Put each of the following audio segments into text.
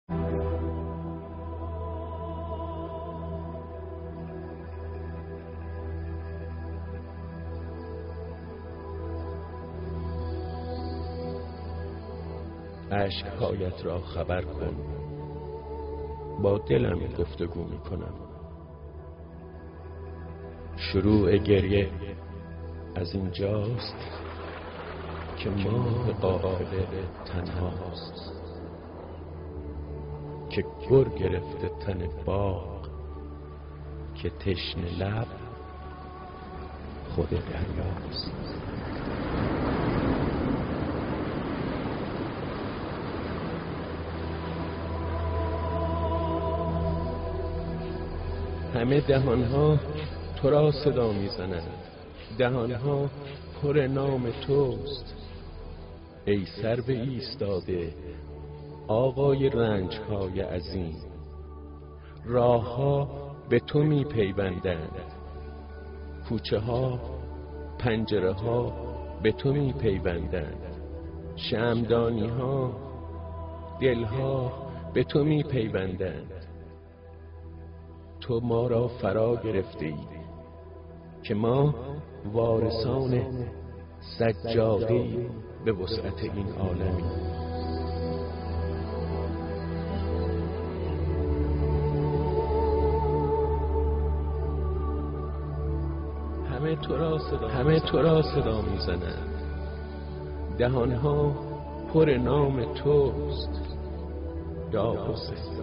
اشک‌هایت را خبر کن، با دلم گفتگو می کنم. شروع گریه از اینجاست که ماه قاهره تنهاست، که گر گرفته تن باغ، که تشنه لب خود دریاست. همه دهانها تو را صدا میزنند، دهانها پر نام توست. ای سرو ایستاده آقای رنج‌های عظیم، راهها به تو میپیوندند، کوچه ها پنجره ها به تو میپیوندند، شمعدانی ها دلها به تو میپیوندند. تو ما را فرا گرفته ای که ما وارثان سجاده‌ای به وسعت این عالمی. همه تو را صدا میزنند، دهانها پر نام توست. یا حسین.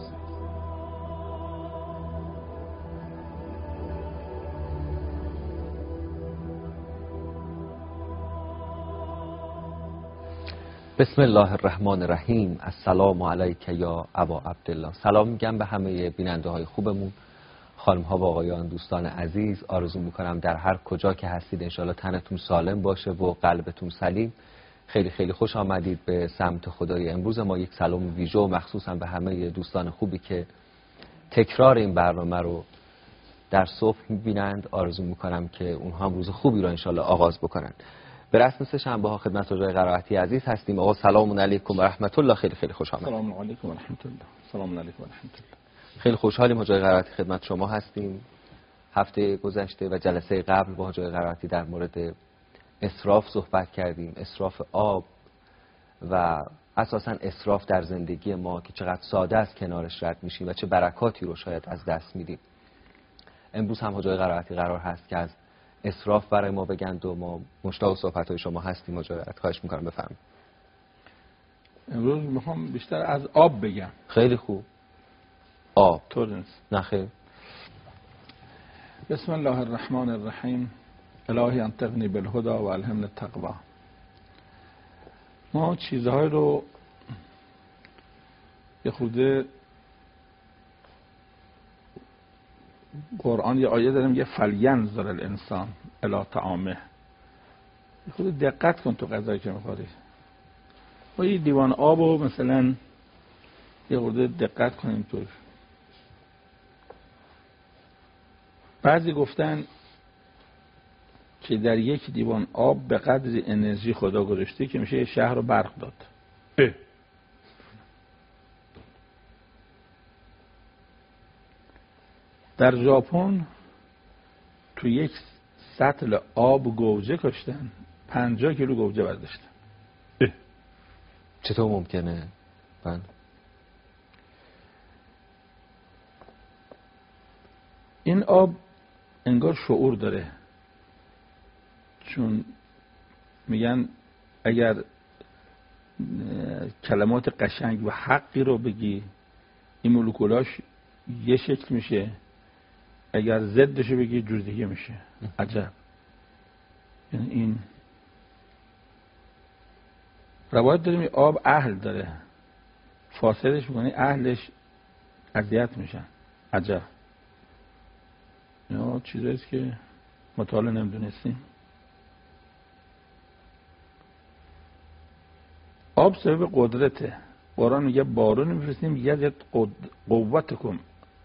بسم الله الرحمن الرحیم. السلام علیک یا ابا عبدالله. سلام میگم به همه بیننده های خوبمون، خانم ها و آقایان، دوستان عزیز. آرزو میکنم در هر کجا که هستید انشالله تنتون سالم باشه و قلبتون سلیم. خیلی خیلی خوش آمدید به سمت خدای امروز ما. یک سلام ویژه و مخصوصا به همه دوستان خوبی که تکرار این برنامه رو در صبح میبینند. آرزو میکنم که اونها هم روز خوبی رو انشالله آغاز بکنن. به رسم سه شنبه ها خدمت آقای قرائتی عزیز هستیم. آقا سلام علیکم و رحمت الله. خیلی خیلی خوش آمدید. سلام علیکم و رحمت الله. سلام علیکم و رحمت الله. خیلی خوشحالیم آقای قرائتی خدمت شما هستیم. هفته گذشته و جلسه قبل با آقای قرائتی در مورد اسراف صحبت کردیم، اسراف آب و اساساً اسراف در زندگی ما که چقدر ساده از کنارش رد میشیم و چه برکاتی رو شاید از دست میدیم. امروز هم آقای قرائتی قرار هست که از اسراف برای ما بگند و ما مشتاق صحبت‌های شما هستیم. مجاورت خواهش می‌کنم بفرمایید. امروز میخوام بیشتر از آب بگم. خیلی خوب. آب طور نیست. نه خیر. بسم الله الرحمن الرحیم. الهی انطقنی بالهدی و الهمنی التقوی. ما چیزهای رو یه خورده قرآن یه آیه داره میگه فلینظر الانسان الی طعامه. خود دقت کن تو غذایی که میخوری. با یه لیوان آب و مثلا یه خورده دقت کنیم توش. بعضی گفتن که در یک لیوان آب به قدر انرژی خدا گذاشته که میشه یه شهر رو برق داد. در ژاپن تو یک سطل آب گوجه کشتن، 50 کیلو گوجه برداشتن. چطور ممکنه؟ این آب انگار شعور داره، چون میگن اگر کلمات قشنگ و حقی رو بگی این مولکولاش یه شکل میشه، اگر ضدشو بگی جور دیگه میشه. عجب. یعنی این روایت داریم آب اهل داره، فاسدش میکنی اهلش اذیت میشن. عجب. یا چیزاییست که مطالعه نمیدونستیم. آب سبب قدرته. قرآن میگه بارون میفرستیم یزد قوتکم،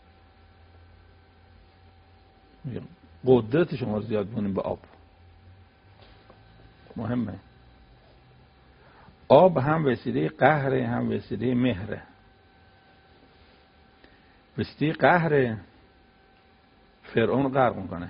قدرت شما زیاد کنیم به آب. مهمه. آب هم وسیله قهره هم وسیله مهره. وسیله قهر فرعون غرق میکنه.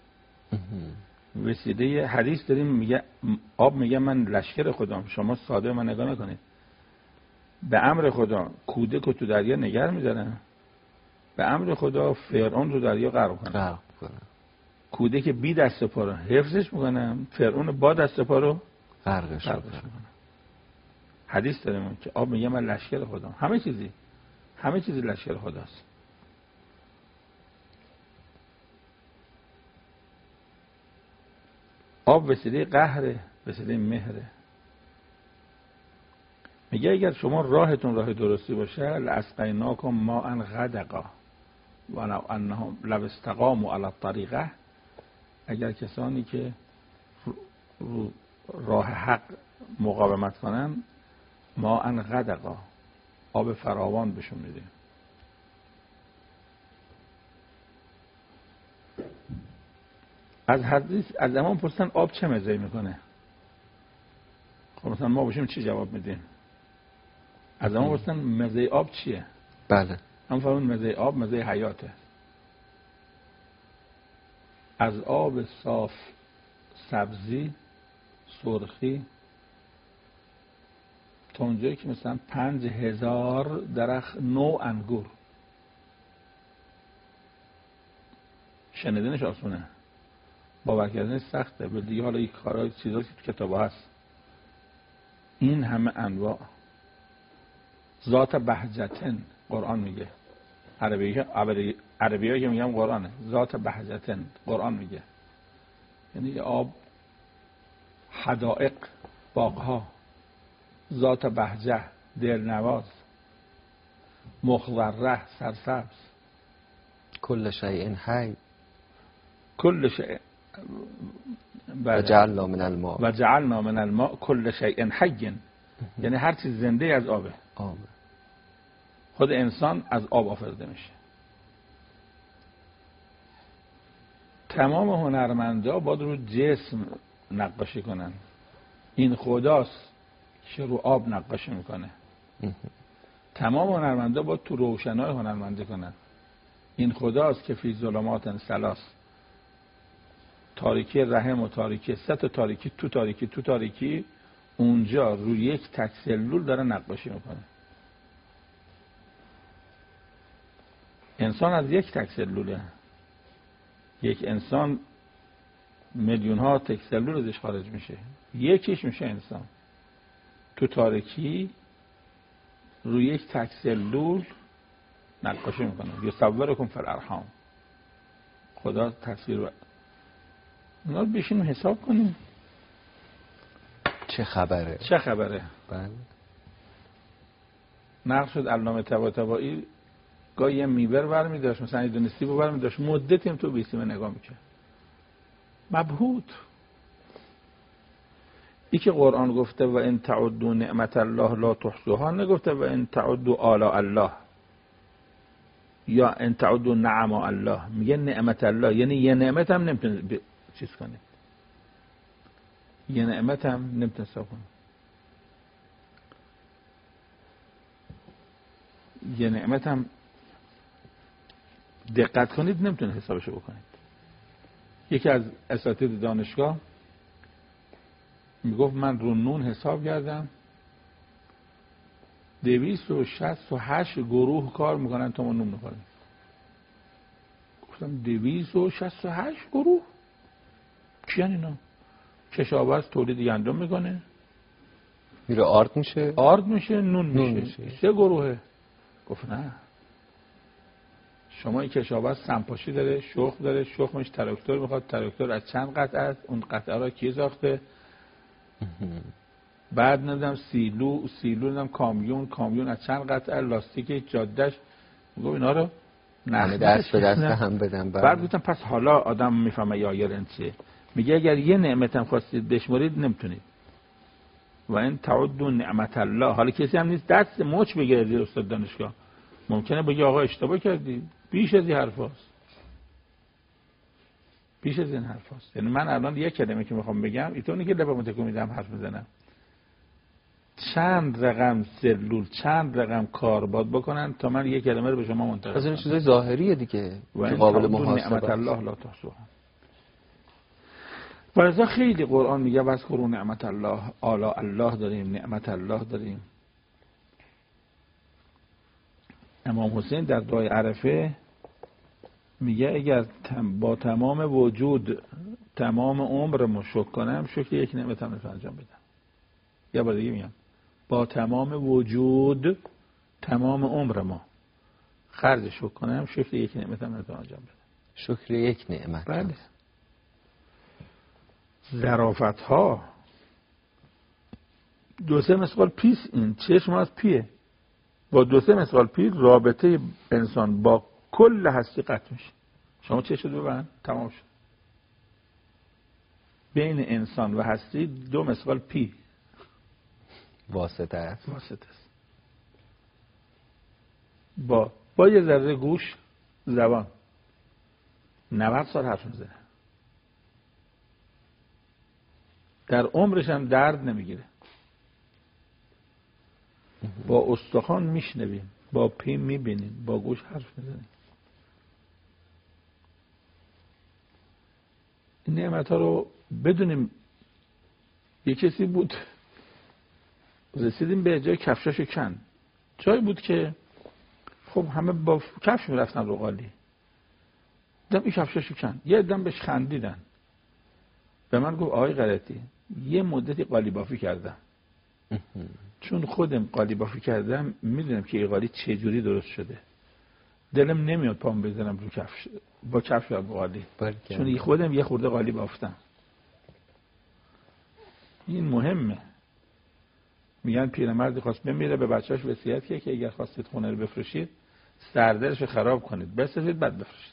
وسیله حدیث داریم میگه آب میگه من لشکر خدام. شما ساده من نگاه نکنید، به امر خدا کودک رو تو دریا نگر میدارن، به امر خدا فرعون رو دریا غرق کنه. کودک بی دست پا رو حفظش میکنن، فرعون با دست پا رو غرقش میکنن. حدیث داریم که آب میگه من لشکر خدام. همه چیزی لشکر خداست. آب وسیله قهره، وسیله مهره. میگه اگر شما راهتون راه درستی باشه لاسقیناکم ماء غدقا ولو انهم لو استقاموا علی الطریقه، اگر کسانی که رو راه حق مقاومت کنن ماء غدقا، آب فراوان بهشون میده. از حدیث از امام پرسیدن آب چه مزه‌ای میکنه؟ خب مثلا ما باشیم چی جواب میدیم؟ از امام پرسیدن مزه آب چیه؟ بله. هم فرمودن مزه آب مزه حیاته. از آب صاف سبزی سرخی تا اونجایی که مثلا 5000 درخت نو انگور، شنیدنش آسونه، باور کردنش سخته. به دیگه حالا این کارهای چیزایی که تو کتابا هست، این همه انواع. ذات بهجتن قرآن میگه، عربی که میگم قرآنه. ذات بهجتن قرآن میگه، یعنی آب حدائق باغها، ذات بهجه دلنواز، مخضره سرسبز، کل شیء حی، کل شیء و جعلنا من الماء کل شیء حی، یعنی هر چیز زنده از آبه. خود انسان از آب آفریده میشه. تمام هنرمندا باید رو جسم نقاشی کنن. این خداست که رو آب نقاشی میکنه. تمام هنرمندا باید تو روشنای هنرمندی کنن. این خداست که فی ظلمات ثلاث، تاریکی رحم و تاریکی سه تا تاریکی تو تاریکی اونجا روی یک تک سلول داره نقاشی میکنه. انسان از یک تک سلوله. یک انسان میلیون ها تک سلول ازش خارج میشه، یکیش میشه انسان. تو تاریکی روی یک تک سلول نقاشی میکنه. یصورکم فی الارحام، خدا تصویر. اونا رو بشینیم حساب کنیم چه خبره. بله. نقل شد علامه طباطبایی گاهی یه میبر برمی داشت، مثلا یه دونه سیب برمی داشت، مدتی هم تو بیسیمه نگاه میکرد، مبهوت. ای که قرآن گفته و ان تعدوا نعمت الله لا تحصوها، نگفته و ان تعدوا آلاء الله یا ان تعدوا نعم الله. میگه نعمت الله، یعنی یه نعمت هم نمیتونه چیز کنه، یه نعمت هم نمیتونه حساب کنه. یه نعمت هم دقت کنید نمیتونه حسابشو بکنید. یکی از اساتید دانشگاه میگفت من رو نون حساب کردم 268 گروه کار میکنن تا ما نون میخوریم. گفتم 268 گروه کیان اینا؟ کشاورز تولید گندم میکنه، میره آرد میشه نون میشه. 3 گروهه. گفت نه، شما این کشاورز سمپاشی داره، شخم داره، شخمش تراکتور میخواد، تراکتور از چند قطعه است، اون قطعه را کی ساخته، بعد نمیدونم سیلو نمیدونم کامیون از چند قطعه، لاستیک جادهش. میگم اینا رو همه دست به دست هم بدن. بعد گفتم پس حالا آدم میفهمه یا یارن چیه. میگه اگر یه نعمت هم خواستید بشمارید نمیتونید. و این تعدوا نعمت الله. حالا کسی هم نیست دست مچ بگیره زیر استاد دانشگاه، ممکنه بگی آقا اشتباه کردی. بیش از این حرفاست. یعنی من الان یک کلمه که میخوام بگم اینطوری که لبمو تکون میدم حرف میزنم، چند رقم سلول، چند رقم کاربرد بکنن تا من یک کلمه رو به شما منتقل کنم. از این چیزای ظاهریه دیگه و این قابل نعمت محاسبه. الله لا تحصوها. و لذا خیلی قرآن میگه واذکروا نعمت الله، آلا الله داریم، نعمت الله داریم. امام حسین در دعای عرفه میگه اگر با تمام وجود تمام عمرمو شکر کنم، شکر یک نعمتم رو انجام بدم. یا بار دیگه میگم با تمام وجود تمام عمرمو خرج شکر کنم، شکر یک نعمتم رو انجام بدم. شکر یک نعمت. بله. ظرافت ها دو سه مثقال پیس، این چشم از پیه، با دو سه مثقال پی رابطه انسان با کل هستی قطع میشه. شما چشم رو ببند تمام شد. بین انسان و هستی 2 مثقال پی واسطه است. واسطه است. با یه ذره گوش، زبان 90 سال حرف میزنه، در عمرش هم درد نمیگیره. با استخوان میشنویم، با پی میبینیم، با گوش حرف میزنیم. این نعمت ها رو بدونیم. یه کسی بود رسیدیم به جای کفشاشو کن، جایی بود که خب همه با کفش میرفتن رو قالی، دیدم این کفشاشو کن. یه عده‌ام بهش خندیدن، به من گفت آقای غلطی یه مدتی قالی بافی کردم، چون خودم قالی بافی کردم میدونم که این قالی چجوری درست شده، دلم نمیاد پام بزنم رو کفش با کفش و قالی، چون خودم یه خورده قالی بافتم. این مهمه. میگن پیرمردی خواست بمیره، به بچه‌اش وصیت کرد که اگر خواستید خونه رو بفروشید سردرش خراب کنید، بسازید بعد بفروشید.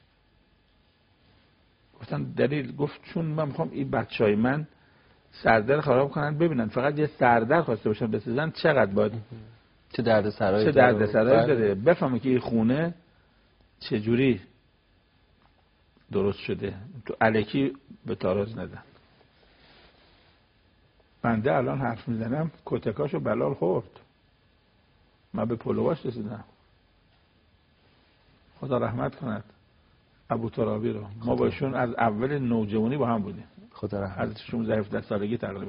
گفتن دلیل؟ گفت چون من میخوام این بچهای من سردر خراب کنن ببینن فقط یه سردر خواسته باشن بسازن چقدر باید چه دردسرایی داره، بفهمه که این خونه چجوری درست شده، تو الکی به تاراز ندن. بنده الان حرف میزنم کتکاشو بلال خورد، من به پلواش رسیدم. خدا رحمت کند ابو ترابی رو، ما با ایشون از اول نوجوانی با هم بودیم، خدا رحمت، از 16-17 سالگی تقریبا.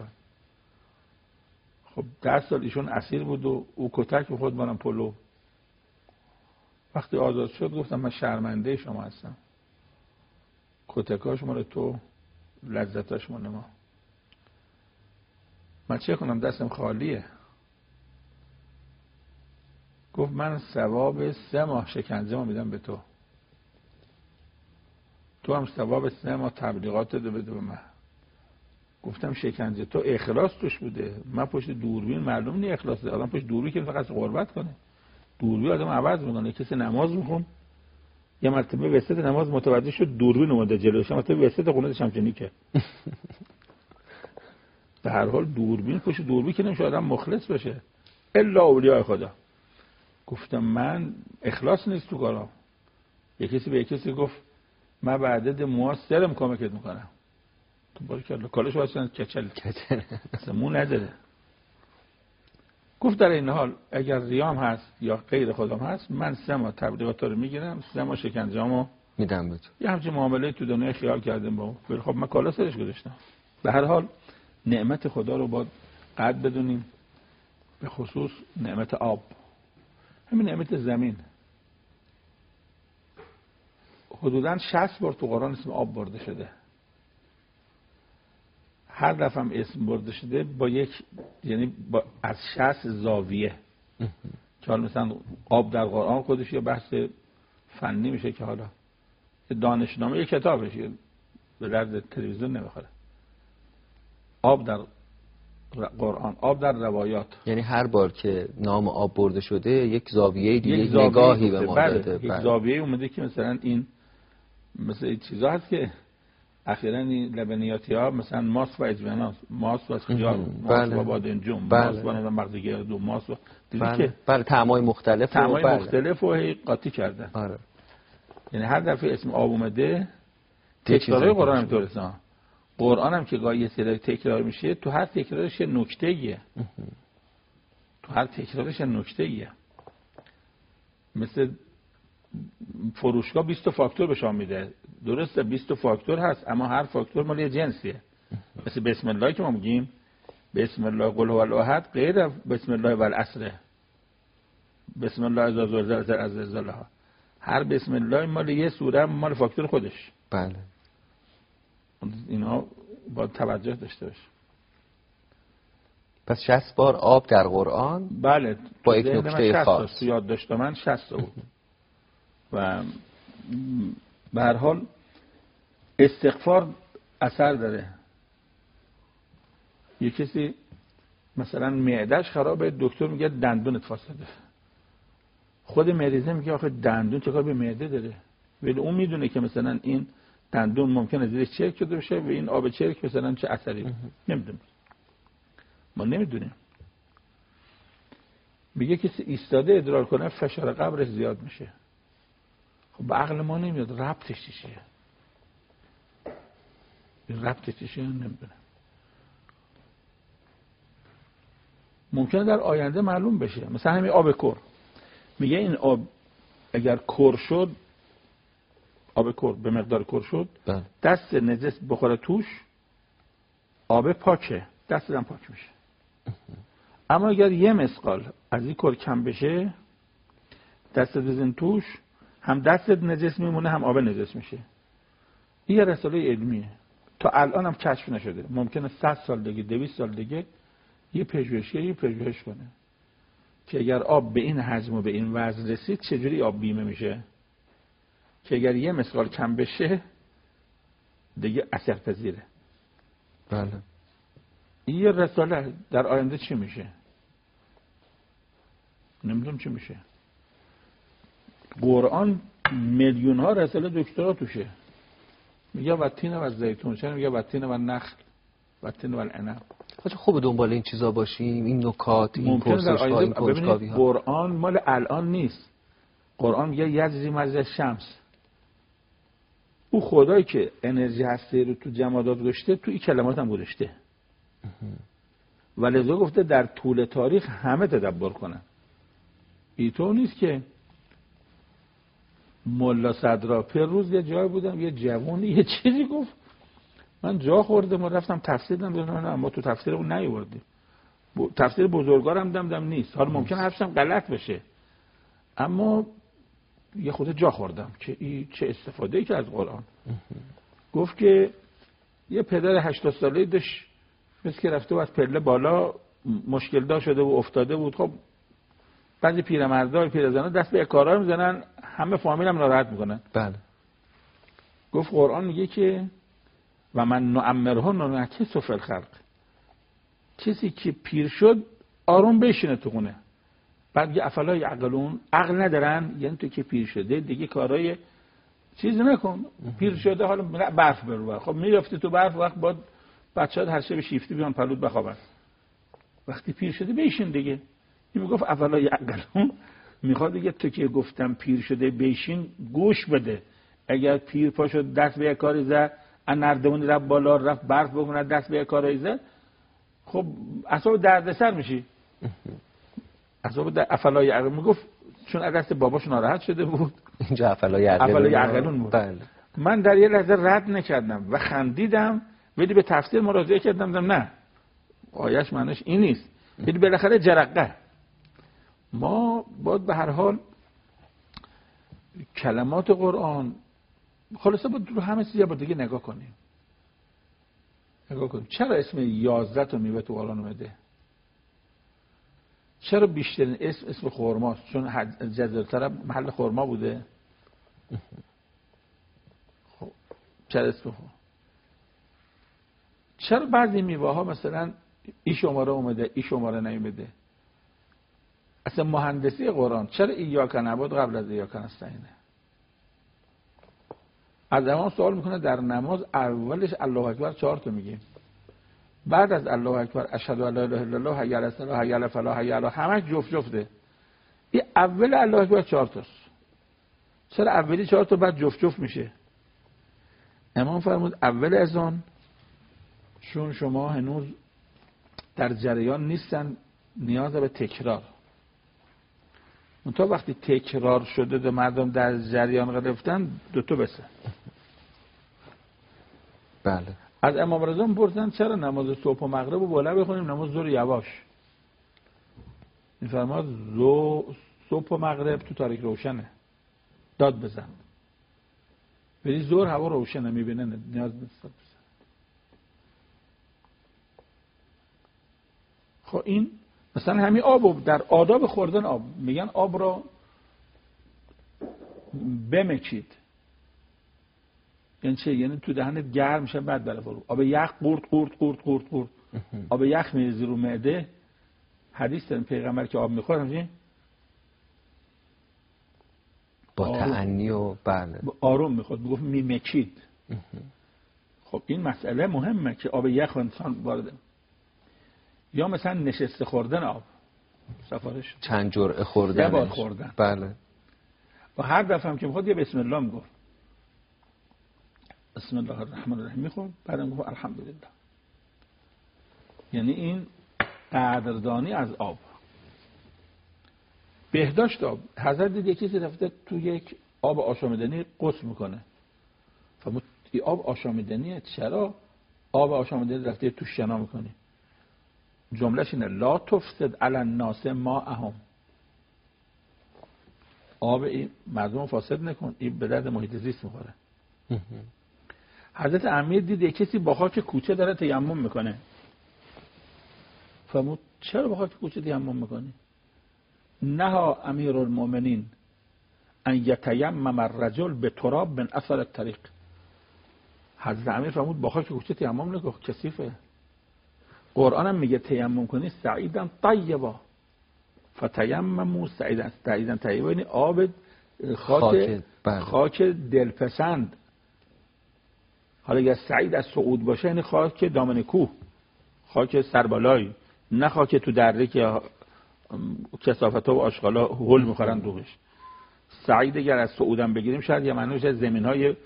خب 10 سال ایشون اسیر بود و او کتک خود منم پلو. وقتی آزاد شد گفتم من شرمنده شما هستم، کتکاش مال تو، لذتاش مال ما، من چه کنم دستم خالیه. گفت من ثواب 3 ماه شکنجه ما میدم به تو، تو هم ثواب 3 ماه تبلیغات بده به من. گفتم شکنجه تو اخلاص توش بوده، من پشت دوربین معلوم نی اخلاصه، آدم پشت دوربین که فقط قربت کنه، دوربین آدم عوض میکنه. کسی نماز میخون یه مرتبه وسط نماز متوجه شد دوربین اومده جلوش، مرتبه وسط خونه شمشنی که به هر حال دوربین پشت دوربین که نمیشه آدم مخلص بشه الا اولیاء خدا. گفتم من اخلاص نیست تو کارام. یه کسی به یه کسی گفت من به عدد موثرم کمکت میکنم، تو باریکلا کالش واسه کچل مو نداره. گفت در این حال اگر ریام هست یا غیر خودم هست من 3 ماه تبلیغات رو میگیرم، 3 ماه شکنجه‌امو میدم به تو. یه همچین معامله تو دنیا خیال کردیم با اون. خب من کالا سرش گذاشتم. به هر حال نعمت خدا رو باید قدر بدونیم، به خصوص نعمت آب، همین نعمت زمین. حدوداً 60 بار تو قرآن اسم آب برده شده. هر دفعه هم اسم برده شده با یک، یعنی با از 60 زاویه که حالا مثلا آب در قرآن خودش یه بحث فنی میشه که حالا دانشنامه یک کتابشه به درد تلویزیون نمیخوره. آب در قرآن، آب در روایات، یعنی هر بار که نام آب برده شده یک زاویه دیگه، یک نگاهی به ما داده. یک زاویه اومده که مثلا این مثلا این چیزا هست که اخیراً این لبنیاتی ها مثلا ماست و اجواناس، ماست و خیار، ماست و بادنجون، ماست و مغز گردو، ماست و دیگه بله طعمای مختلف مختلف و هی قاطی کردن. آره. یعنی هر دفعه اسم آب اومده تکرارای قرآن هم طورسه. قرآن هم که گاهی یه سری تکرار میشه تو هر تکرارش یه نکته‌ایه. هر تکرارش نکته ایه. مثل فروشگاه 20 فاکتور به شما میده، درسته 20 فاکتور هست اما هر فاکتور مال یه جنسیه. مثل بسم الله که ما میگیم بسم الله قل هو الاحد غیر بسم الله والعصر، بسم الله اذا زلزلت الارض زلزالها، هر بسم الله مال یه سوره مال فاکتور خودش. بله اینا باید توجه داشته باشه. پس 60 بار آب در قرآن. بله با یک نکته خاص یاد داشت من 60 بود. و به هر حال استغفار اثر داره. یه کسی مثلا معدهش خرابه، دکتر میگه دندونت فاسده، خود مریضه میگه آخه دندون چه کار به معده داره؟ ولی اون میدونه که مثلا این دندون ممکنه زیرش چرک شده باشه و این آب چرک مثلا چه اثری نمیدونه. ما نمیدونیم. میگه کسی ایستاده ادرار کنه فشار قبرش زیاد میشه. خب به عقل ما نمیاد ربطش چیه؟ این ربطش چیه نمیدونم. ممکنه در آینده معلوم بشه. مثلا همین آب کر، میگه این آب اگر کر شد، آب کر به مقدار کر شد، دست نجس بخوره توش آب پاکه، دست هم پاک میشه. اما اگر یه مسقال از این کر کم بشه دست بزن توش، هم دستت نجس میمونه هم آب نجس میشه. این یه رساله علمیه، تا الان هم کشف نشده. ممکنه 100 سال دیگه 200 سال دیگه یه پژوهش کنه که اگر آب به این حجم و به این وزن رسید چجوری آب بیمه میشه، که اگر یه مسقال کم بشه دیگه اثرپذیره. بله. این یه رساله. در آینده چی میشه نمیدونم چی میشه. قرآن میلیون ها رساله دکترا توشه. میگه والتین و الزیتون، چرا میگه والتین و النخل، والتین و العنب. حاجی خوب دنبال این چیزا باشیم، این نکات، این پرسش‌ها، این کنجکاوی‌ها. قرآن مال الان نیست. قرآن میگه یجری مجری الشمس. او خدایی که انرژی هستی رو تو جمادات گذاشته تو این کلمات هم گذاشته. ولذا گفته در طول تاریخ همه تدبر کنن. اینطور نیست که ملا صدرا پر روز یه جای بودم یه جوانی یه چیزی گفت من جا خوردم و رفتم تفسیر دادم، اما تو تفسیرمون نیاوردیم. تفسیر بزرگوارم دم نیست. حالا ممکن حرفم غلط بشه اما یه خود جا خوردم که این چه استفاده ای که از قرآن. گفت که یه پدر 80 ساله‌ای داشت مثل که رفته و از پله بالا مشکل دار شده و افتاده بود. خب بعضی پیرمردا پیرزنا دست به کارا میزنن، همه فامیل هم ناراحت میکنن. بله. گفت قرآن میگه که و من نعمره ننکسه فی الخلق، کسی که پیر شد آروم بشینه تو خونه. بعد یه افلا یعقلون، عقل ندارن، یعنی تو که پیر شده دیگه کارای چیز نکن. پیر شده حالا برف برو، خب میرفتی تو برف، وقت بعد بچه‌ها هر شب شیفتی بیان پلوت بخوابن. وقتی پیر شده بشین دیگه. این میگفت افلا یعقلون، میخواد دیگه تو که گفتم پیر شده بشین گوش بده. اگر پیر پا شد دست به کاری زد، نردبون رفت بالا رفت برف بکنه دست به کاری زد، خب اصلا دردسر میشی. اصلا افلا یعقلون میگفت چون از دست باباش ناراحت شده بود. اینجا افلا یعقلون بود. بله. من در یه لحظه رد نکردم و خندیدم، ولی به تفسیر مراجعه کردم نه آیش معنیش این نیست، ولی بالاخره جرقه. ما باید به هر حال کلمات قرآن خلاصه باید رو همه چیز باید دیگه نگاه کنیم. چرا اسم 11 تا میوه تو قرآن اومده؟ چرا بیشترین اسم خرماست؟ چون جزیره عرب محل خرما بوده. خب چرا اسم خرما؟ چرا بعضی میوه ها مثلا این شماره اومده این شماره نیومده؟ اصلا مهندسی قرآن چرا ایاک نعبد قبل از ایاک نستعینه؟ از امام سوال میکنه در نماز اولش الله اکبر 4 تا میگیم، بعد از الله اکبر اشهد ان لا اله الا الله حی علی الصلاة حی علی الفلاح حی علی، همش جفت جفته. این اول الله اکبر 4 تاست. چرا اولی 4 تا بعد جفت جفت میشه؟ امام فرمود اول اذان چون شما هنوز در جریان نیستن نیاز به تکرار. تا وقتی تکرار شده و مردم در جریان گرفتن دوتا بسه. بله. از امام رضا می‌پرسن چرا نماز صبح و مغرب رو بالا بخونیم، نماز ظهر یواش؟ می‌فرماد صبح و مغرب تو تاریک روشنه، داد بزن. ولی ظهر هوا روشنه، می‌بینه نیاز نیست داد بزن. خب این مثلا همین آب در آداب خوردن آب میگن آب را بمکید. یعنی چه؟ یعنی تو دهنت گرم میشه بعد بره فرو. آب یخ قورت. آب یخ میریزی رو معده. حدیث داریم پیغمبر که آب میخوره همچنین با تأنی و بله آروم میخواد، میگفت میمکید. خب این مسئله مهمه که آب یخ انسان وارد. یا مثلا نشسته خوردن آب، سفارش چند جرعه خوردن، 3 بار خوردن. بله. و هر دفعه هم که میخواد یه بسم الله میگفت، بسم الله الرحمن الرحیم میخواد، بعدم گفت الحمدلله. یعنی این قدردانی از آب. بهداشت آب. حضرت دید یکی کسی رفته تو یک آب آشامیدنی غسل میکنه. فرمود این آب آشامیدنیه، چرا آب آشامیدنی رفته تو شنا میکنی؟ جملهش اینه لا تفسد علی الناس ماءهم. آب این مردم فاسد نکن، این به درد محیط زیست میخوره. حضرت امیر دید یک کسی با خاک کوچه داره تیمم میکنه. فرمود چرا با خاک کوچه تیمم میکنی؟ نهى امیر المؤمنین ان یتیمم الرجل بتراب من اثر الطریق. حضرت امیر فرمود با خاک کوچه تیمم نکن، کثیفه. قرآن هم میگه تیمم کنی سعیدا طیبا فتیمموا سعیدا طیبا، یعنی آب خاک دلپسند. حالا اگر سعید از صعود باشه یعنی خاک دامن کوه، خاک سربالایی، نه خاک تو دره که کثافتا و آشغالا هول میخورن دوغش. سعید اگر از صعودم بگیریم شاید یه معنیش از زمین‌های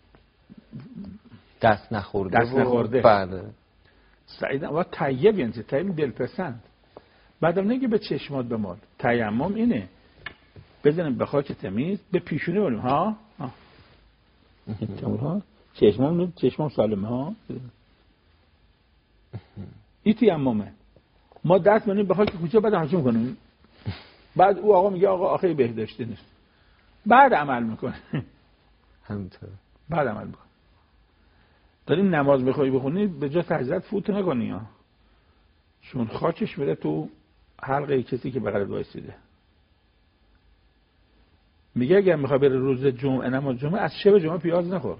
دست نخورده. بله. سعید و طیب یعنی طیب دلپسند. بعدم نگه به چشمات بمال. تیمم اینه بزنیم به خاک تمیز به پیشونی بریم ها چشمم سالمه ها. این تیممه. ما دست منیم به خاک کوچه بعد همچون میکنیم. بعد او آقا میگه آقا آخه بهداشتی نیست. بعد عمل میکنه. همینطور. بعد عمل میکنه. داریم نماز میخوایی بخونی به جا سجدت فوت نکنی ها. چون خاکش میره تو حلقه کسی که بغلت وایسیده. میگه اگر میخوای بره روز جمعه نماز جمعه از شب جمعه پیاز نخور.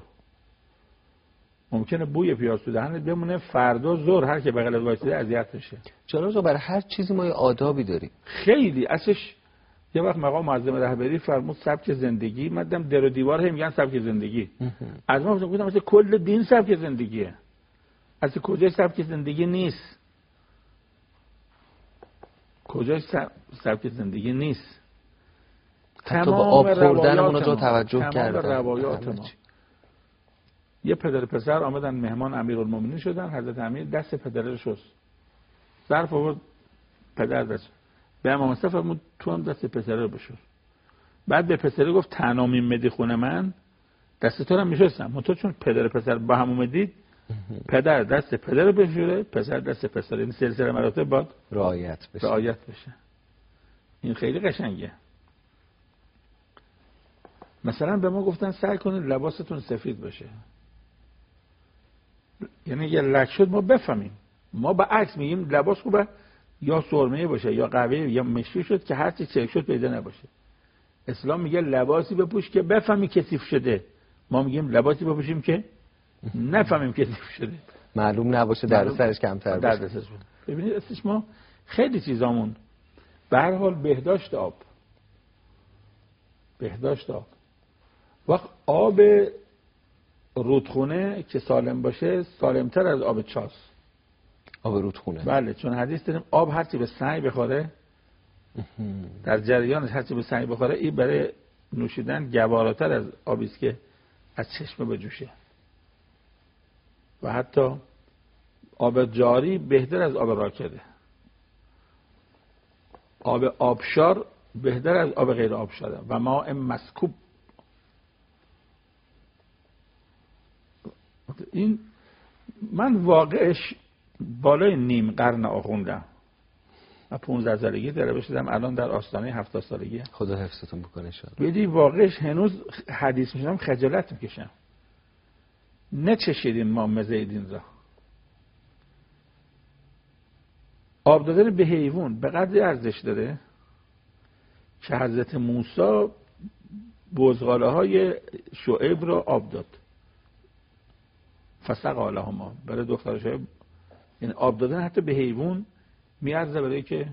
ممکنه بوی پیاز تو دهنت بمونه، فردا ظهر هر که بغلت وایسیده اذیت بشه. چرا برای هر چیزی ما یه آدابی داریم. خیلی اصلش یه وقت مقام معظم رهبری فرمود سبک زندگی، مدام در و دیوار هم میگن سبک زندگی. از ما گفتم مثلا کل دین سبک زندگیه. اصلا کجای سبک زندگی نیست. کجای سبک زندگی نیست. حتی با آب خوردنمون رو توجه کرده. روایات ما. یه پدر پسر آمدن مهمان امیرالمومنین شدن، حضرت امیر دست پدر رو شست. ظرف آورد پدر دست. به امام مصطفی فرمود تو هم دست پسر رو بشور. بعد به پسر گفت تنامی مدی خونه من دست تو رو میشستم. تو چون پدر پسر با هم اومدید پدر دست پدر رو بشوره، پسر دست پسر. این سلسله مراتب باید رعایت بشه. این خیلی قشنگه. مثلا به ما گفتن سعی کنید لباستون سفید باشه. یعنی یه لک شد ما بفهمیم. ما به عکس میگیم لباس خوبه یا سرمه باشه یا قهوه یا مشکی شد که هر چی چرک شد پیدا نباشه. اسلام میگه لباسی بپوش که بفهمی کثیف شده. ما میگیم لباسی بپوشیم که نفهمیم کثیف شده، معلوم نباشه در سرش کمتر باشه. ببینید اسمش ما خیلی چیزامون به هر حال بهداشت آب. وقت آب رودخونه که سالم باشه سالمتر از آب چاس. آب رودخونه بله، چون حدیث داریم آب هرچی به سعی بخوره در جریانش هرچی به سعی بخوره این برای نوشیدن گواراتر از آبی است که از چشمه بجوشه. و حتی آب جاری بهتر از آب راکده. آب آبشار بهتر از آب غیر آبشاره و ماء مسکوب. این من واقعش بالای نیم قرن آخوندم و 15 سالگی دربه شدم، الان در آستانه 70 سالگی. خدا حفظتون بکنه شد. بدی واقعش هنوز حدیث میشنم خجالت میکشم. نچشیدین ما مزه دین را. آب دادن به حیوان به قدری ارزش داره که حضرت موسی بزغاله های شعیب را آب داد. فسقا لهما، برای دختر شعیب. یعنی آب دادن حتی به حیوان میارزه، برای که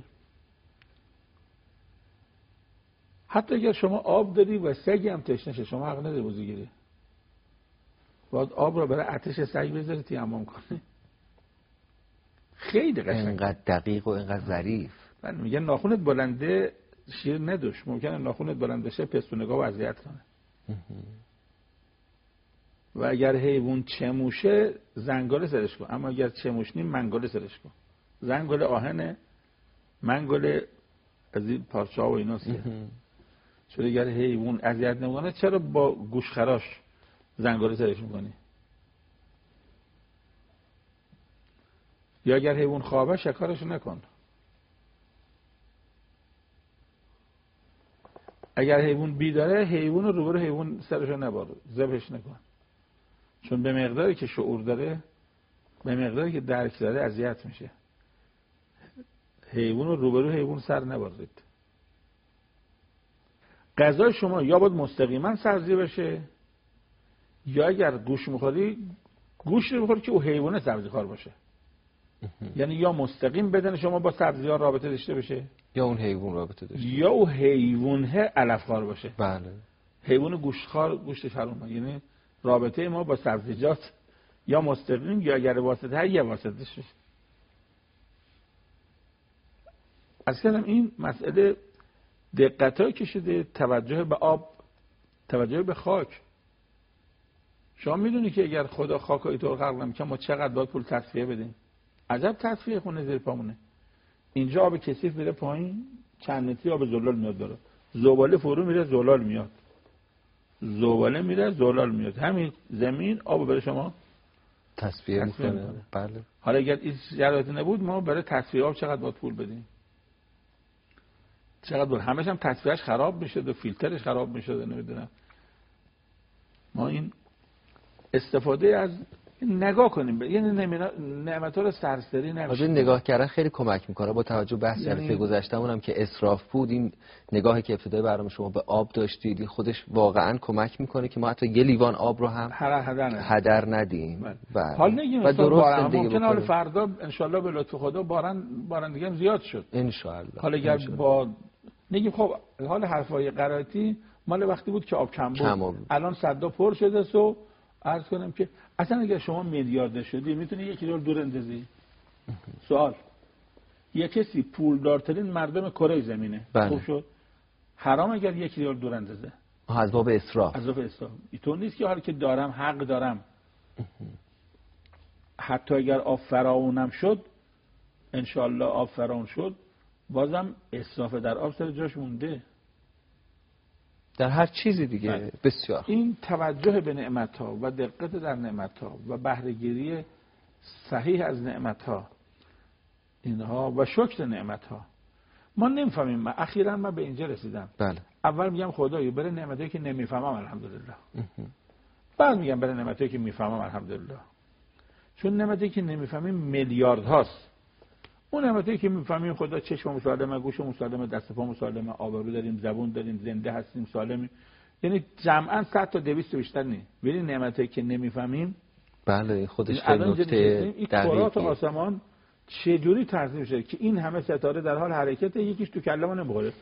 حتی اگر شما آب دادی و سگی هم تشنشه شما حق نداری وضو گیری. باید آب را برای آتش سگ بذاری تیمم کنه. خیلی قشنگه، اینقدر دقیق و اینقدر ظریف. من میگن ناخونت بلنده شیر ندوش، ممکنه ناخونت بلند بشه پستونگاه و اذیت کنه. و اگر حیوان چموشه زنگوله سرش کن، اما اگر چموش نیم منگوله سرش کن. زنگوله آهنه، منگوله از این پارچه ها و ایناست. چون اگر حیوان اذیت نمیکنه چرا با گوشخراش زنگوله سرش میکنی؟ یا اگر حیوان خوابه شکارش نکن. اگر حیوان بیداره حیوان رو روبرو حیوان سرشو نبار، ذبحش نکن. چون به مقداری که شعور داره، به مقداری که درک داره اذیت میشه. حیوان رو روبرو حیوان سر نبارید. غذای شما یا باید مستقیما سبزی بشه، یا اگر گوش میخوری گوش رو بخور که او حیوانه سبزی خوار باشه. یعنی یا مستقیم بدن شما با سبزی ها رابطه داشته بشه، یا اون حیوان رابطه داشته، یا او حیوانه علف خوار باشه. بله. حیوان گوشتخوار گوشتش حرومه. یعنی رابطه ما با سبزیجات یا مستقیم یا اگر واسطه هر یه واسطه شد. اصلا این مسئله دقتایی که شده، توجه به آب، توجه به خاک. شما میدونی که اگر خدا خاک اینطور خلق نمی‌کنه ما چقدر باید پول تصفیه بدیم؟ عجب تصفیه خونه زیر پامونه. اینجا آب کثیف میره پایین، چند متری آب زلال میاد بالا. زباله فرو میره زلال میاد. زباله میره زلال میاد. همین زمین آب برای شما تصفیه میکنه. بله. حالا اگر این شرایط نبود ما برای تصفیه آب چقدر باید پول بدیم؟ چقدر بود؟ همش هم تصفیهش خراب میشد و فیلترش خراب میشد. نمیدونم. ما این استفاده از نگاه کنیم، یعنی نعمت‌ها رو سرسری نکنیم. نگاه کردن خیلی کمک میکنه. با توجه به بحث جلسه گذشتهمون هم که اسراف بود، این نگاهی که ابتدای برنامه شما به آب داشتید این خودش واقعا کمک میکنه که ما حتی یه لیوان آب رو هم هدر ندیم. حال نگیم و درست ممکنه حال فردا انشالله به لطف خدا باران دیگه هم زیاد شد انشالله. حالا اگر با نگیم خب حال حرفای قرائتی مال وقتی بود که آب کم بود. الان صدا پر شده سو عرض کنم که اصلا اگر شما میلیاردر شدی میتونی یک رول دور اندازی. سوال، یه کسی پولدارترین مردم کره زمینه، خوب شد حرام اگر یک رول دور اندازه؟ از باب اسراف. از باب اسراف. اینطور نیست که حالا که دارم حق دارم. حتی اگر آب فراونم شد، انشالله آب فراون شد، بازم اسراف در آب سر جاش مونده. در هر چیزی دیگه. بسیار این توجه به نعمت‌ها و دقت در نعمت‌ها و بهره‌گیری صحیح از نعمت‌ها اینها و شکر نعمت‌ها ما نمی‌فهمیم. من اخیراً به اینجا رسیدم. بله. اول میگم خدایا برای نعمتایی که نمی‌فهمم الحمدلله. بعد میگم برای نعمتایی که می‌فهمم الحمدلله. چون نعمتایی که نمی‌فهمیم میلیارد هاست. اون نعمتایی که می‌فهمیم خدا چشم مسالمه، گوش مسالمه، دست پا مسالمه، آبرو داریم، زبون داریم، زنده هستیم، سالمیم. یعنی جمعاً 100 تا 200 بیشتر نیست. ببین نعمتایی که نمی‌فهمیم. بله خودش خیلی نکته دقیقه. کرات آسمان چه جوری تنظیم شده که این همه ستاره در حال حرکته، یکیش تو کله‌مون نمی‌خوره.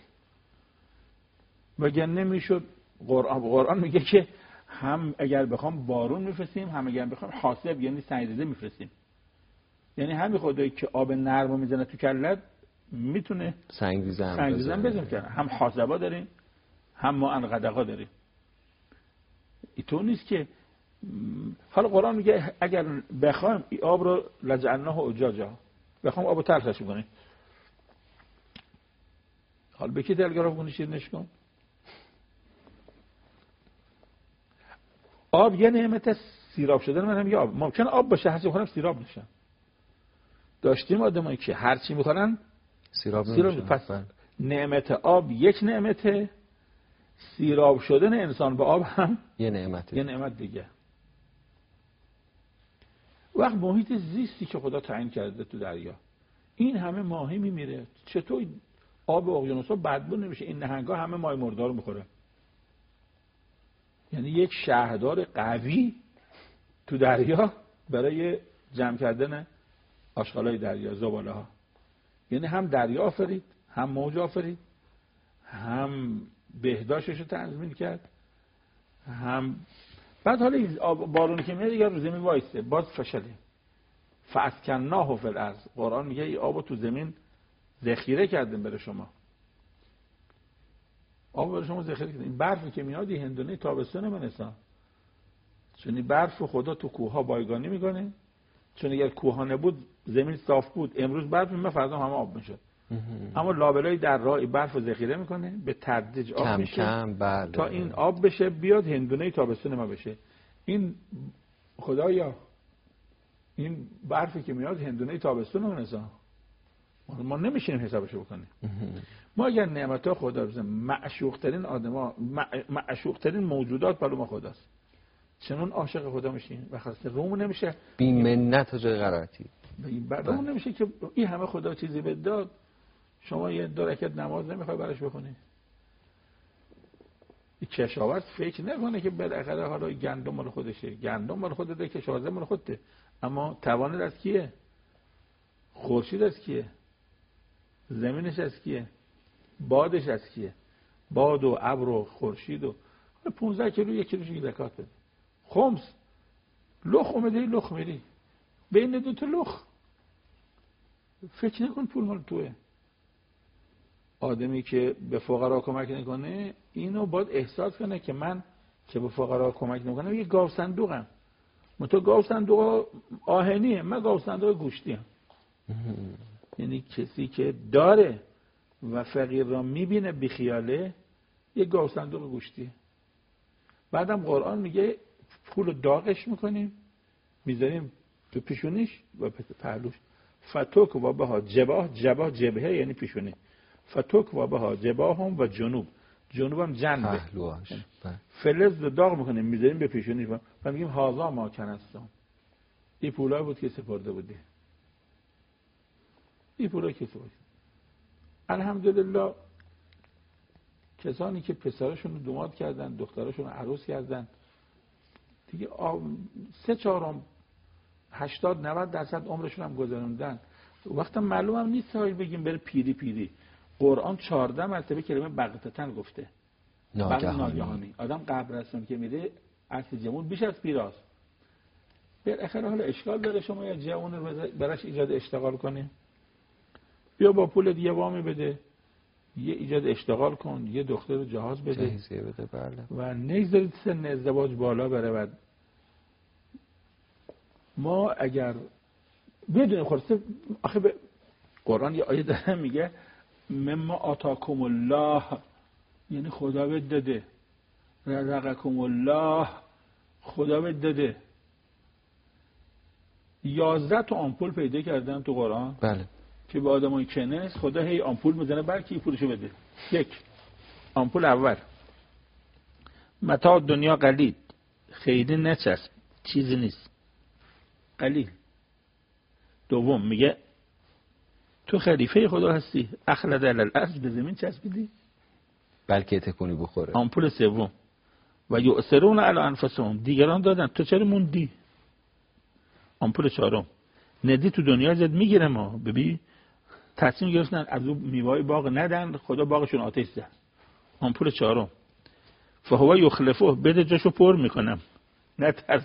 مگر نمیشد قرآن میگه که هم اگر بخوام بارون میفرستیم، هم اگر بخوام حاسب یعنی سنگ‌ریزه میفرستیم. یعنی همین خدایی که آب نرمو میزنه تو کلت میتونه سنگ‌ریزه بزنه کنه. هم حاسبا داریم، هم ما انقدقا داریم. اینطور نیست که حالا قرآن میگه اگر بخوایم آب رو لجعلناه اجاجا، بخوام آبو تلخش کنیم، حالا به کی تلگراف کنی شیرینش کن؟ آب یه نعمت سیراب شدن، من هم یه آب ممکن آب باشه هرچی بخورم سیراب نشن. داشتیم آدمایی که هرچی میخورن سیراب پس نعمت آب یک نعمته، سیراب شدن انسان به آب هم یه نعمت دیگه. وقت محیط زیستی که خدا تعیین کرده تو دریا، این همه ماهی میمیره، چطور آب اقیانوس‌ها بدبو نمیشه؟ این نهنگ‌ها همه ماهی مردار میخوره. یعنی یک شهردار قوی تو دریا برای جمع کردن آشغالای دریا، زباله ها. یعنی هم دریا آفرید، هم موج آفرید، هم بهداشتش رو تنظیم کرد، هم بعد حالا این بارونی که میاد دیگه رو زمین وایسته، باز فشله. فاسکناه فی الارض، قرآن میگه این آبو تو زمین ذخیره کردیم برای شما. آب برای شما ذخیره کردیم. این برفی که میاد این هندونه تابستون منسا، چون این برف خدا تو کوه‌ها بایگانی میکنه، چون اگر کوه‌ها نبود زمین صاف بود امروز برف میاد فردا همه آب میشد. اما لابلای در راه برف رو ذخیره میکنه، به تدریج آب کم میشه کم تا این آب بشه بیاد هندونه تابستون ما بشه. این خدایا این برفی که میاد هندونه تابستون منسا، ما نمیشیم حسابشو بکنیم. ما اگر نعمت‌ها خدا رو معشوق‌ترین آدم‌ها، معشوق‌ترین موجودات برای ما خداست، چنون عاشق خدا میشیم و خاصه روم نمیشه بی منت و جای غرتی روم نمیشه که این همه خدا چیزی بهت داد شما یه 2 رکعت نماز نمیخوای براش بخونی. این کشاورز فکر نکنه که بالاخره حالا گندم مال خودشه، گندم مال خودته، کشاورز مال خودته، اما توان از کیه؟ خورشید از کیه؟ زمینش از کیه؟ بادش از کیه؟ باد و ابر و خورشید و 15 کیلو 1 کیلوش زکات بده. خمس لخ اومدی لخ میری بین 2 تا لخ. فکر نکن پول مال توئه. آدمی که به فقرا کمک نکنه اینو باید احساس کنه که من که به فقرا کمک نکنم یه گاو صندوقم. تو گاو صندوق آهنیه، من گاو صندوق گوشتیم. یعنی کسی که داره و فقیر را میبینه بیخیاله یه گاو صندوق گوشتیه. بعدم قرآن میگه پول داغش میکنیم میذاریم تو پیشونیش و پهلوش. فتوک و بها جباه جبهه یعنی پیشونی. فتوک و بها جباهم و جنوب هم جنبه پهلوهاش. فلز رو داغ میکنیم میذاریم به پیشونیش و میگیم هازا ما کنستم. این پولای بود که سپرده بودی. این پولای که سپرده. الحمدلله کسانی که پسرشون رو داماد کردن، دخترشون رو عروس کردن دیگه 3/4 80-90% عمرشون هم گذروندن. وقتا معلوم هم نیست های بگیم بره پیری. قرآن 14 مرتبه کلمه بغتتن گفته. ناگهانی. آدم قبرستون که میره عکس جمون بیش از پیراست. بالاخره حالا اشکال داره شما یا جوون رو براش ایجاد اشتغال کنی؟ بیا با پول دیگه وامی بده، یه ایجاد اشتغال کن، یه دختر رو جهاز بده بله. و نگذارید سن ازدواج بالا بره. و ما اگر بدونیم خلاصه آخه به قرآن یه آیه داره میگه مما آتاکم الله، یعنی خدا بهت داده، رزقکم الله، خدا بهت داده. 11 تا آمپول پیدا کردن تو قرآن بله که به آدمای کنس خدا هی آمپول میزنه بلکه پولشو بده. 1 آمپول اول متاع دنیا قلیل، خیلی نچسب، چیزی نیست، قلیل. دوم میگه تو خلیفه خدا هستی، اخلد علی الارض، به زمین چسبیدی بلکه تکونی بخوره. آمپول سوم و یؤثرون علی انفسهم، دیگران دادن تو چرا موندی. آمپول چهارم ندی تو دنیا زد میگیره. ما ببین تصمیم گرفتن از اون میوه‌های باغ ندن، خدا باغشون آتش زد. آمپول چهارم فهو یخلفه، بده جاشو پر میکنم نترس.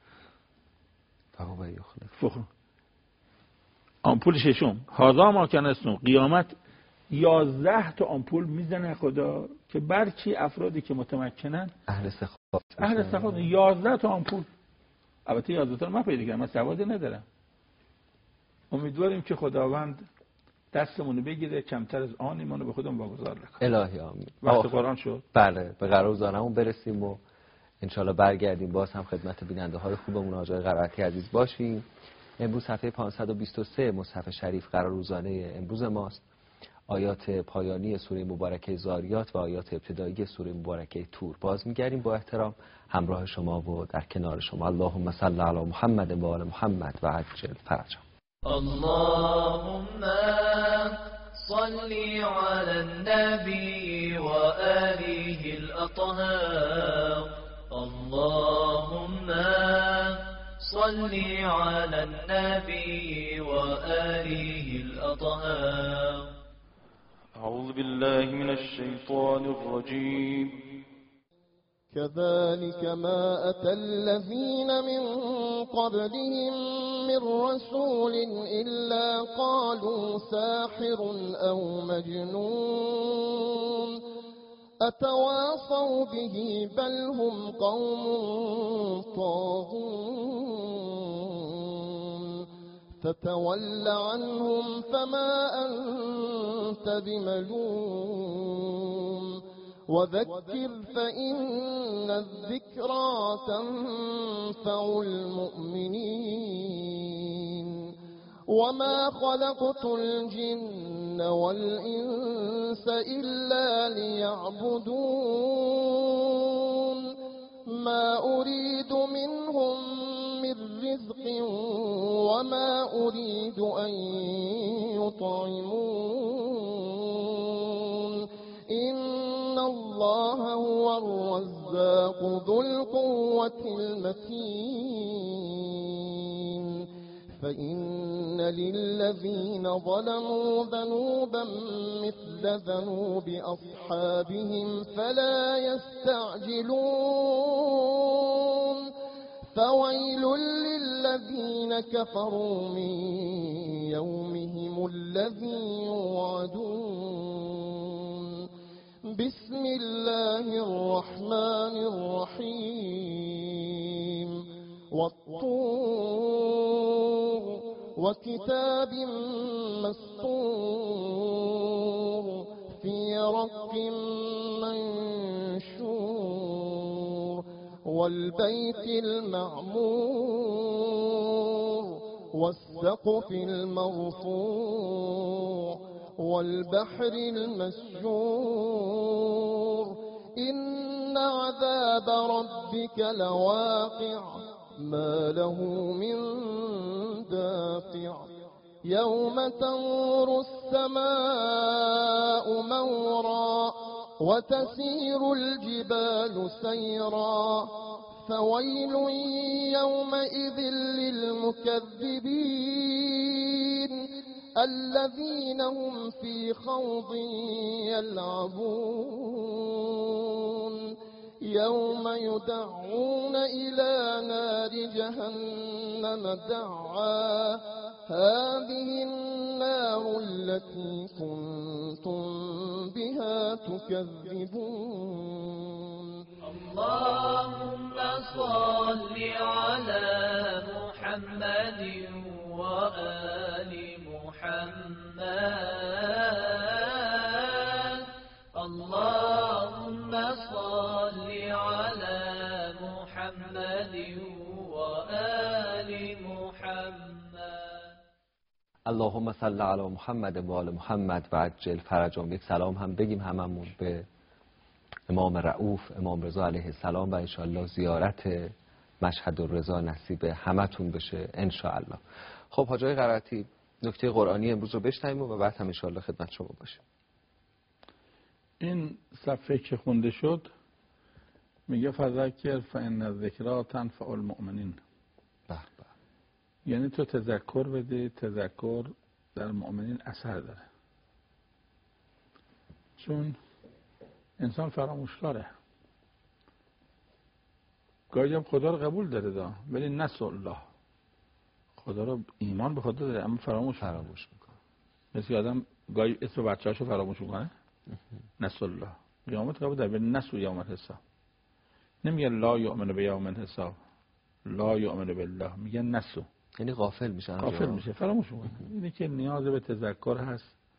فهو یخلفه. آمپول ششم هذا ما کنستم، قیامت 11 تا آمپول میزنه خدا که برچی افرادی که متمکنن اهل سخاوت 11 تا آمپول. البته 11 تا من پیدا کردم، من سواد ندارم. امیدواریم که خداوند دستمونو بگیره، کمتر از آن ایمانو به خودمون واگذار نکنه. الهی آمین. وقت قرآن شد. بله، به قرارگزارمون برسیم و انشالله برگردیم باز هم خدمت بیننده های خوبمون آقای قرائتی عزیز باشیم. امروز صفحه 523 مصحف شریف قرارگزاره امروز ماست. آیات پایانی سوره مبارکه زاریات و آیات ابتدایی سوره مبارکه طور. باز می‌گردیم با احترام همراه شما و در کنار شما. اللهم صل علی محمد و آل محمد و عجل فرجهم. اللهم صل على النبي وآله الأطهار. اللهم صل على النبي وآله الأطهار. أعوذ بالله من الشيطان الرجيم. كذلك ما أتى الذين من قبلهم من رسول إلا قالوا ساحر أو مجنون أتواصوا به بل هم قوم طاغون فتول عنهم فما أنت بملوم وذكر فإن الذكرى تنفع المؤمنين وما خلقت الجن والإنس إلا ليعبدون ما أريد منهم من رزق وما أريد أن يطعمون إن الله هو الرزاق ذو القوة المتين فإن للذين ظلموا ذنوبا مثل ذنوب أصحابهم فلا يستعجلون فويل للذين كفروا من يومهم الذي يوعدون بسم الله الرحمن الرحيم والطور وكتاب مسطور في رق منشور والبيت المعمور والسقف المرفوع والبحر المسجور إن عذاب ربك لواقع ما له من دافع يوم تمور السماء مورا وتسير الجبال سيرا فويل يومئذ للمكذبين الذين هم في خوض يلعبون يوم يدعون إلى نار جهنم دعا هذه النار التي كنتم بها تكذبون اللهم صل على محمد وآل محمد اللهم صل على محمد وآل محمد. اللهم صل علی محمد و آل محمد و عجل فرجهم. یک سلام هم بگیم هممون به امام رؤوف امام رضا علیه السلام و انشاءالله زیارت مشهد الرضا نصیب همتون بشه انشاءالله. خب حاج آقای قرائتی نکته قرآنی امروز رو بشنویم و بعد هم انشاءالله خدمت شما باشیم. این صفحه که خونده شد میگه فذکر فإن الذکری تنفع المؤمنین. به به. یعنی تو تذکر بده، تذکر در مؤمنین اثر داره، چون انسان فراموشکاره. گاهی هم خدا رو قبول داره ولی نسوا الله، خدا رو ایمان به خدا داره اما فراموش میکنه. مثل آدم گاهی اسم بچه‌هاشو فراموش میکنه. نسوا الله قیامت قبول داره ولی نسوا یوم الحساب. نمیگه لا یؤمن بیوم الحساب، لا یؤمن بالله، میگه نسوا، یعنی غافل میشه، فراموش میکنه. اینه که نیاز به تذکر هست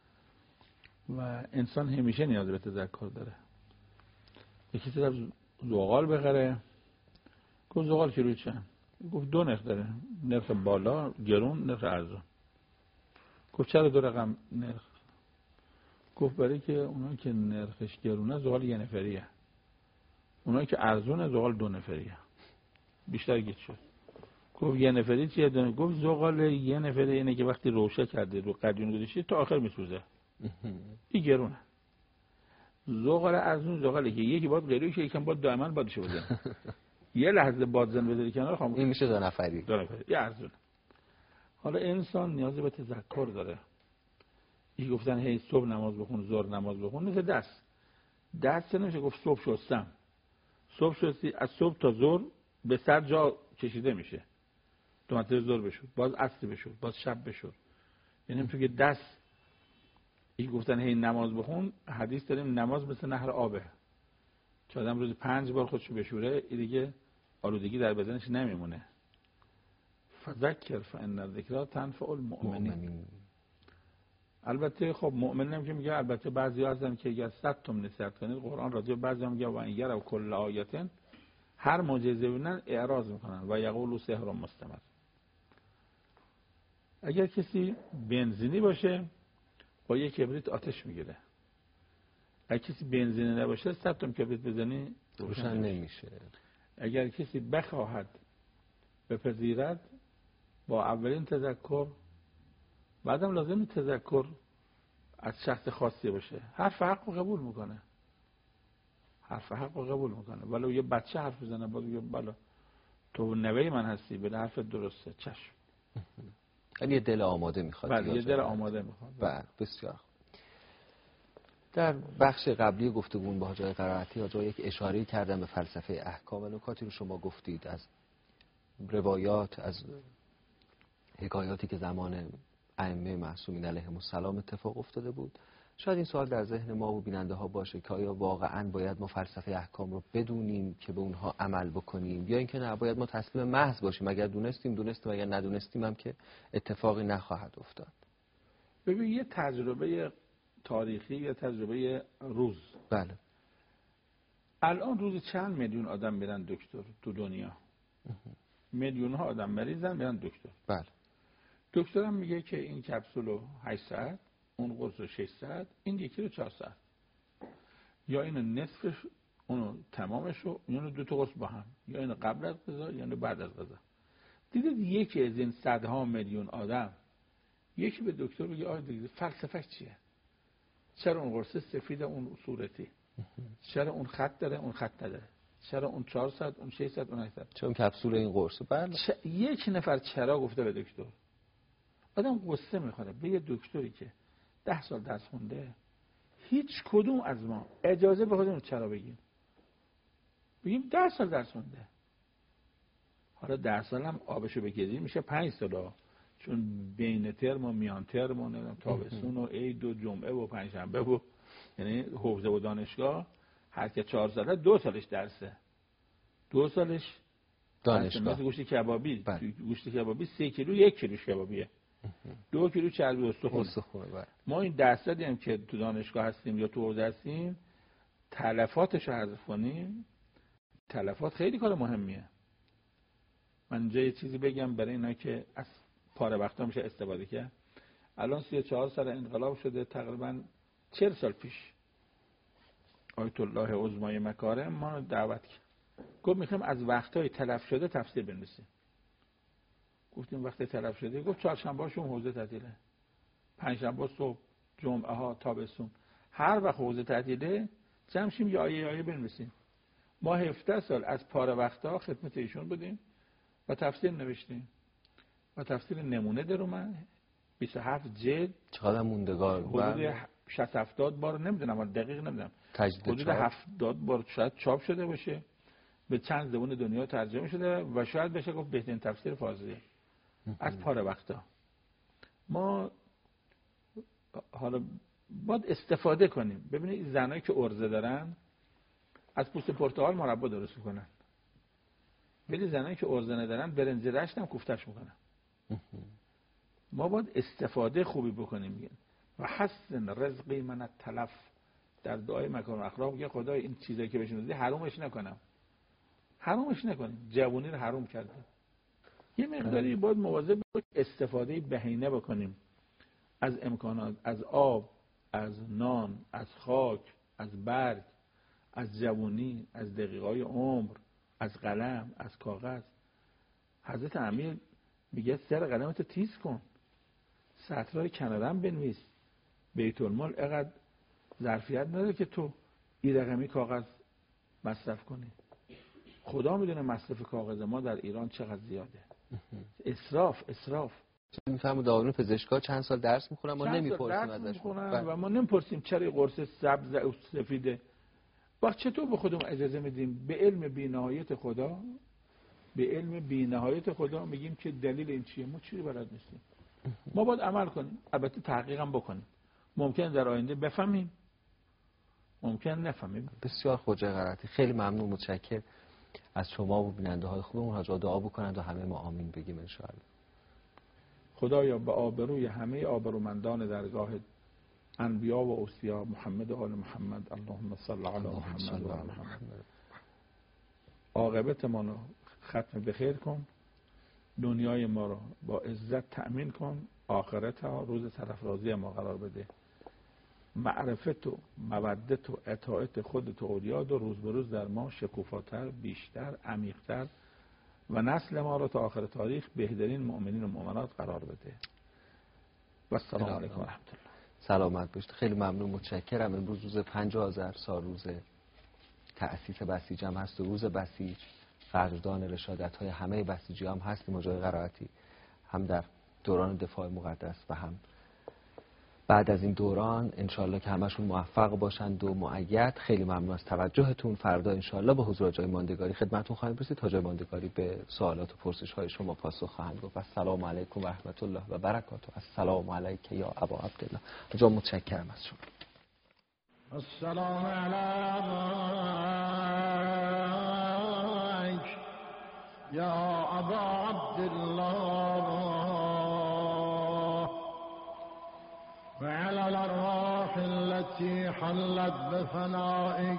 و انسان همیشه نیاز به تذکر داره. یکی طرف زغال بخره، گفت زغال کیلو چند؟ گفت 2 نرخ داره، نرخ بالا گرون، نرخ ارزون. گفت چرا 2 رقم نرخ؟ گفت برای که اونایی که نرخش گرونه زغال 1 نفریه، اونایی که ارزونه زغال 2 نفریه. بیشتر گیج شد. گفت 1 نفری چیه؟ گفت زغال 1 نفری اینه که وقتی روشه کرده رو قدیون گذاشتی تا آخر میسوزه، این گرونه. زغال ارزون زغاله که یکی باید غیره شه، یکم باید دائما بادش بزنه. یه لحظه بادزن بذاری کنار خاموش، این میشه 2 نفری. 2 نفری یه ارزون. حالا انسان نیاز به تذکر داره. این گفتن هی صبح نماز بخون، ظهر نماز بخون، مثل دست نمیشه گفت صبح شستم. صبح شستی از صبح تا ظهر به سر جا کشیده میشه. 2 مرتبه ظهر بشود، باز عصر بشود، باز شب بشود. یعنی همونطور که دست این گفتن هی نماز بخون، حدیث داریم نماز مثل نهر آبه که آدم روز 5 بار خودشو بشوره، این دیگه آلودگی در بدنش نمیمونه. فذکر فان الذکری تنفع المؤمنین. البته خب مؤمن که میگه، البته بعضی هستن که اگر 100 تا نصیحت کنید، قرآن راجع به بعضی میگه و ان یروا کل آیه، هر معجزه ببینن اعراض میکنن و یقولوا سحر مستمر. اگر کسی بنزینی باشه با یک کبریت آتش میگیره، اگر کسی بنزینی نباشه 100 تا کبریت بزنی روشن نمیشه. اگر کسی بخواهد بپذیرد با اولین تذکر، بعدم لازم تذکر از شخص خاصی باشه، حرف حق رو قبول میکنه، حرف حق رو قبول میکنه. ولو یه بچه حرف بزنه باید بگه بله تو نوه من هستی، بله حرف درسته، چشم. یعنی یه دل آماده میخواد. بله یه دل آماده میخواد. بله بسیار. در بخش قبلی گفتگومون با حاج آقای قرائتی، حاج آقا یک اشاره کردم به فلسفه احکام و نکاتی رو شما گفتید از روایات، از حکایاتی که زمان ائمه معصومین علیهم السلام اتفاق افتاده بود. شاید این سوال در ذهن ما و بیننده ها باشه که آیا واقعاً باید ما فلسفه احکام رو بدونیم که به اونها عمل بکنیم، یا اینکه نه باید ما تسلیم محض باشیم، اگر دونستیم، اگر ندونستیم هم که اتفاقی نخواهد افتاد. ببین یه تجربه تاریخی، یه تجربه روز. بله. الان روزی چند میلیون آدم میرن دکتر تو دنیا؟ میلیون ها آدم مریضن میرن دکتر. بله. دکترم میگه که این کپسولو 8 ساعت، اون قرص رو 6 ساعت، این یکی رو 4 ساعت، یا اینو نصفش، اونو تمامش رو، اینو 2 تا قرص با هم، یا اینو قبل از غذا یا اینو بعد از غذا. دیدید یکی از این صدها میلیون آدم یکی به دکتر بگه آقا دیگه فلسفه چیه؟ چرا اون قرص سفید اون صورتی؟ چرا اون خط داره اون خط نداره؟ چرا اون 4 ساعت اون 6 ساعت اون 8 ساعت؟ چون کپسول این قرص. بله. یک نفر چرا گفته به دکتر؟ آدم قصه میخوره به یه دکتری که 10 سال درس خونده، هیچ کدوم از ما اجازه به خودمون چرا بگیم 10 سال درس خونده. حالا 10 سال هم آبشو بکشیم میشه 5 سال، چون بین ترم و میان ترم و نمیدونم تابستون و عید و جمعه و پنجشنبه و یعنی حوزه و دانشگاه، هر که 4 ساله 2 سالش درسه، 2 سالش دانشگاه. مثل گوشت کبابی. گوشت کبابی 3 کیلو 1 کیلوش کبابیه، 2 کیلو چربی استخوان. ما این درصدی هم که تو دانشگاه هستیم یا تو حوزه هستیم، تلفاتش رو حذف کنیم، تلفات خیلی کار مهمیه. من اینجا یه چیزی بگم برای اینا که از پاره وقتا میشه استفاده کرد. الان 34 سال انقلاب شده، تقریبا 40 سال پیش آیت الله عظمای مکارم ما دعوت کرد، گفت میخوایم از وقتای تلف شده تفسیر بنویسیم. گفتیم وقتی تلف شده، گفت چهارشنبه شون حوزه تعطیله، پنجشنبه صبح، جمعه ها تابستون، هر وقت حوزه تعطیله جمع شیم یه آیه بنویسیم. ما 17 سال از پاره وقتا خدمت ایشون بودیم و تفسیر نوشتیم و تفسیر نمونه در اومد 27 جلد. چقدر موندگار حدود 60-70 بار، نمیدونم ولی دقیق نمیدونم، حدود 70 بار شاید چاپ شده باشه، به چند زبان دنیا ترجمه شده و شاید بشه گفت بهترین تفسیر فارسی از پاره وقتا. ما حالا باید استفاده کنیم. ببینید زنایی که عرضه دارن از پوست پرتقال مربا درست میکنن، ولی زنایی که عرضه ندارن برنج رشت هم کوفته‌اش میکنن. ما باید استفاده خوبی بکنیم. و حسن رزقی من التلف. در دعای مکارم الاخلاق میگه خدای این چیزایی که بهشون دادی حرومش نکنم، حرومش نکنیم. جوونی رو حروم کرده. یه مقداری باید مواظب باشیم استفاده بهینه بکنیم از امکانات، از آب، از نان، از خاک، از برگ، از جوونی، از دقیقه‌های عمر، از قلم، از کاغذ. حضرت امیر میگه سر قلمت تیز کن، سطرهای کنارم بنویس. بیت المال اقدر ظرفیت نداره که تو این رقمی کاغذ مصرف کنی. خدا میدونه مصرف کاغذ ما در ایران چقدر زیاده. اسراف. میفهمم دارون پزشکا چند سال درس میخونن ما نمیپرسیم ازشون و ما نمیپرسیم چرا قرص سبز و سفیده. وقت چطور به خودمون اجازه میدیم به علم بی‌نهایت خدا، به علم بی‌نهایت خدا میگیم که دلیل این چیه؟ ما چیزی بلد نیستیم. ما باید عمل کنیم، البته تحقیق هم بکنیم. ممکن در آینده بفهمیم، ممکن نفهمیم. بسیار خوجه قرائتی. خیلی ممنون، متشکرم از شما و بیننده های خوبمون. حاجا دعا بکنند و همه ما آمین بگیم ان شاء الله. خدایا به آبروی همه آبرومندان درگاه انبیا و اوصیا محمد و آل محمد، اللهم صل علی محمد و آل محمد، عاقبت ما رو ختم بخیر کن، دنیای ما رو با عزت تأمین کن، آخرت ها روز طرف راضی ما قرار بده. معرفت و مودت و اطاعت خودت و اولیاد و روز به روز در ما شکوفاتر، بیشتر، عمیقتر و نسل ما رو تا آخر تاریخ بهترین مؤمنین و مؤمنات قرار بده. و السلام علیکم و رحمت الله. سلامت باشید. خیلی ممنون، متشکرم. امروز روز 5 آذر سال روز تأسیس بسیج هم هست و روز بسیج قدردان رشادت های همه بسیجی هم هستیم. جای قرائتی هم در دوران دفاع مقدس و هم بعد از این دوران انشالله که همشون موفق باشند و مؤید. خیلی ممنون از توجهتون. فردا انشالله به حضور جای ماندگاری خدمتتون خواهیم رسید تا جای ماندگاری به سوالات و پرسش های شما پاسخ خواهند گفت. السلام علیکم و رحمت الله و برکاته. السلام علیک یا ابا عبدالله. جا متشکرم از شما. السلام علیک یا ابا عبدالله وعلى الأرواح التي حلت بفنائك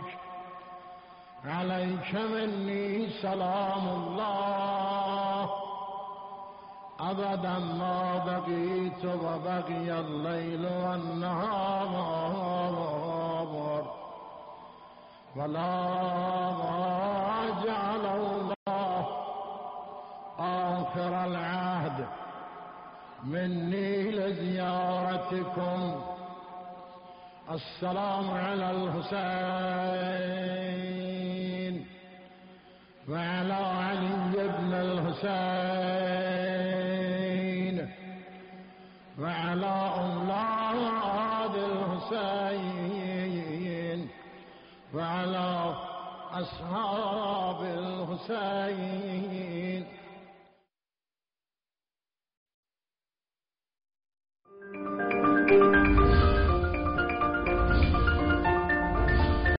عليك مني سلام الله أبدا ما بقيت وبقي الليل والنهار ولا جعل الله آخر العهد مني لزيارتكم. السلام على الحسين وعلى علي بن الحسين وعلى أولاد الحسين وعلى أصحاب الحسين.